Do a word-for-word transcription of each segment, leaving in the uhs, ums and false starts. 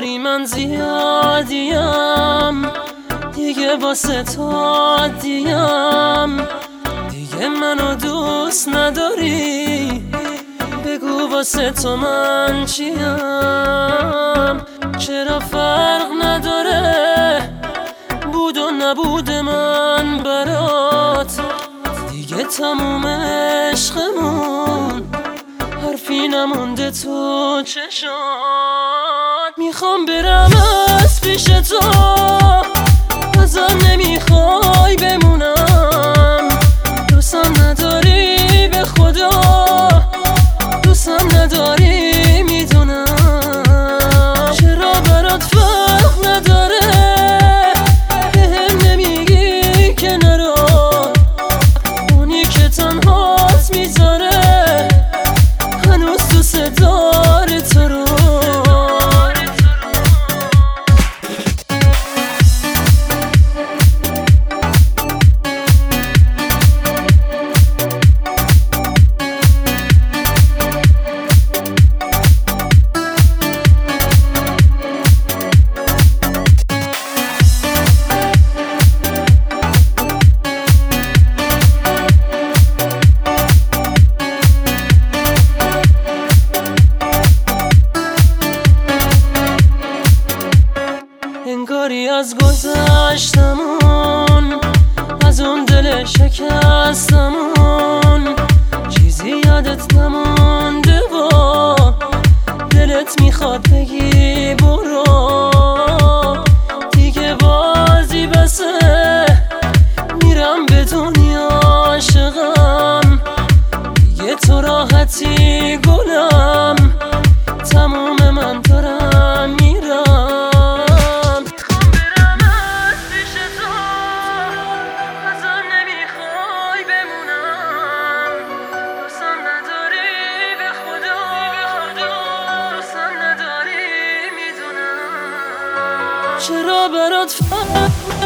انگاری من زیادیم، دیگه واسه تو دیم، دیگه منو دوست نداری، بگو واسه تو من چیم. چرا فرق نداره بود و نبود من برات، دیگه تموم عشقمون، حرفی نمونده تو چشات. میخوام برم از پیش تو، ازم نمیخوای بمونم، دوستم نداری به خدا، دوستم نداری میدونم. چرا برات فرق نداره بهم نمیگی که نرو، اونی که تنهات میذاره هنوز دوست داره تو رو. انگاری از گذشتمون، از اون دل شکستمون، چیزی یادت نمونده و دلت میخواد بگی برو، دیگه بازی بسه میرم به دنیا عاشقم، دیگه تو راحتی گلم، تموم من دارم میرم. چرا برات فرق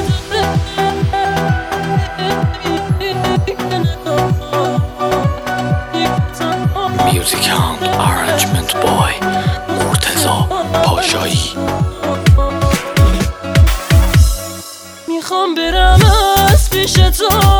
Music Hound Arrangement Boy مرتضی پاشایی. میخوام برم از پیش تو،